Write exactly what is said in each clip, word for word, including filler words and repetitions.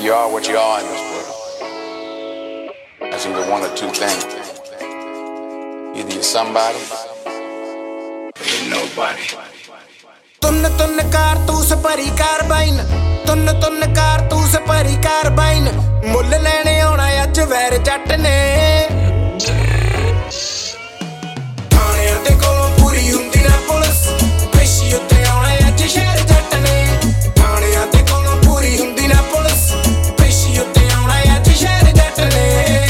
you are what you are in this world. That's either one or two things. Either you're somebody or you're nobody. तुन्न तुन्न कारतूस भरी carbine तुन्न तुन्न कारतूस भरी carbine मुੱਲ ਲੈਣੇ ਆਉਣਾ ਅੱਜ ਵੈਰ ਜੱਟ ਨੇ ਥਾਣਿਆਂ ਦੇ ਕੋਲੋਂ ਪੂਰੀ ਹੁੰਦੀ ਨਾ ਪੁਲਿਸ ਪੇਸ਼ੀ ਉੱਤੇ ਆਉਣਾ ਅੱਜ ਸ਼ਹਿਰ ਜੱਟ ਨੇ ਥਾਣਿਆਂ ਦੇ ਕੋਲੋਂ ਪੂਰੀ ਹੁੰਦੀ ਨਾ ਪੁਲਿਸ ਪੇਸ਼ੀ ਉੱਤੇ ਆਉਣਾ ਅੱਜ ਸ਼ਹਿਰ ਜੱਟ ਨੇ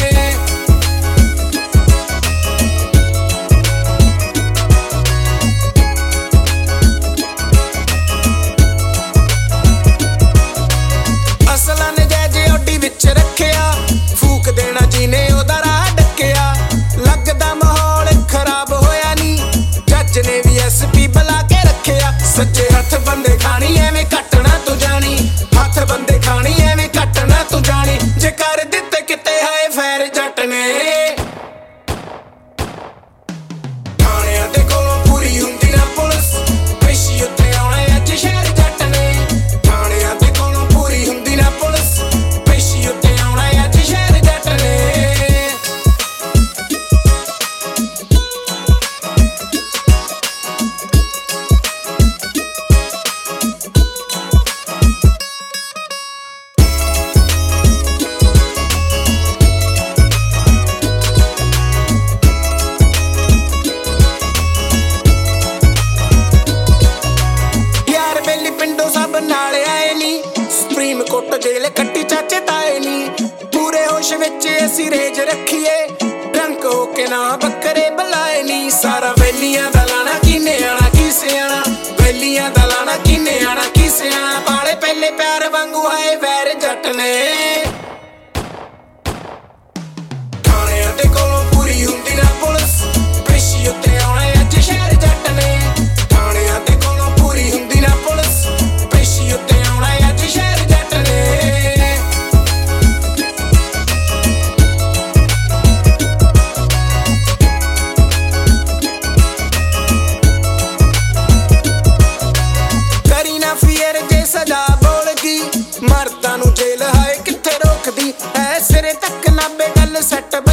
सच्चे हथ बंदे खानी एवें कटना तू जानी हथ बंदे खानी एवें कटना तू जानी जे कर दिते किते हाए फैर जट ने थाणियां दे कोलों पूरी हुंदी ना पुलिस पेशी उत्ते आउणा अज शहर जट ने थाणियां दे कोलों पूरी हुंदी ना पुलिस पेशी उत्ते आउणा अज शहर जट ने कोट जेल कट्टी चाचे ताए नी पूरे होश विच असी रेज रखिए ड्रंक होके ना बकरे बुलाए नी सारा वेलियां दा लाना किने आना किसे आना वेलियां दा लाना किने आना किसे आना पाले पहले प्यार वांगू आए वैर जट ने थाणियां दे कोलों पूरी हुंदी ना पुलिस पेशी उत्ते आउणा अज शहर जट ने थाणियां दे कोलों पूरी हुंदी ना पुलिस पेशी उत्ते आउणा अज शहर मर्दां नूं जेल हाए कित्थे रोकदी ऐ सिरे तक नाबे गल सैट